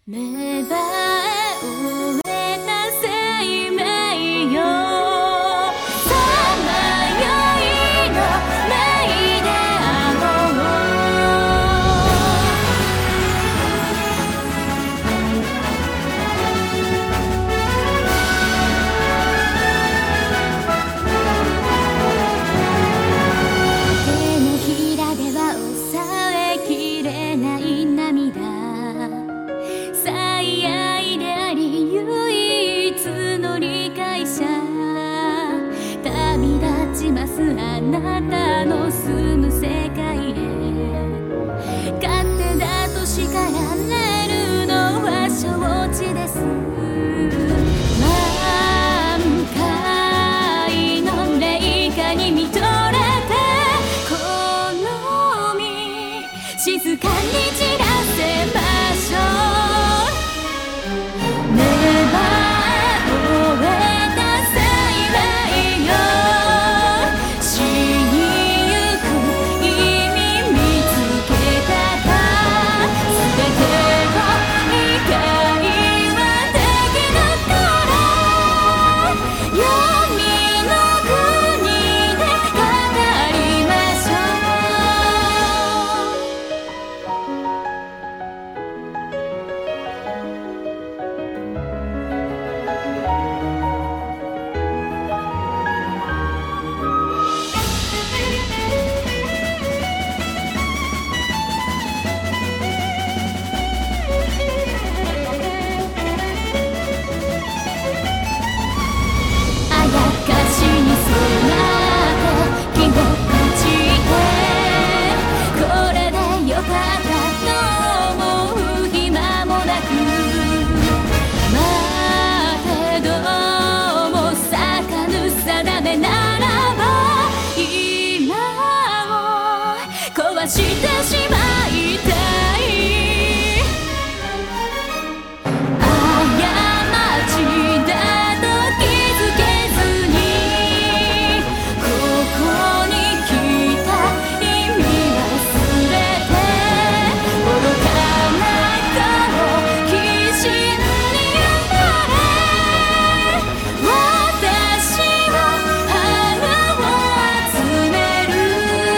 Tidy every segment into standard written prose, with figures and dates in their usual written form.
芽生え終えた生命よ、さまよいのないであろう。手のひらでは抑えきれない涙、最愛であり唯一の理解者、旅立ちますあなたの住む世界へ、勝手だと叱られるのは承知です。満開の冷夏に見とれてこの身静かに散らせましょう。壊してしまいたい、過ちだと気づけずにここに来た意味忘れて、愚かな顔きしになれ、私は花を集める。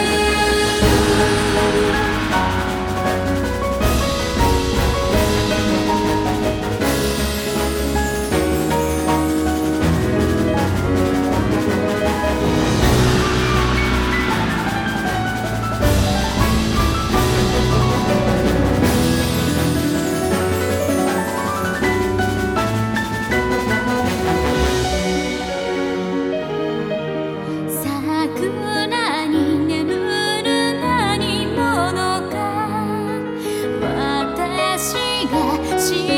桜に眠る何者か、私が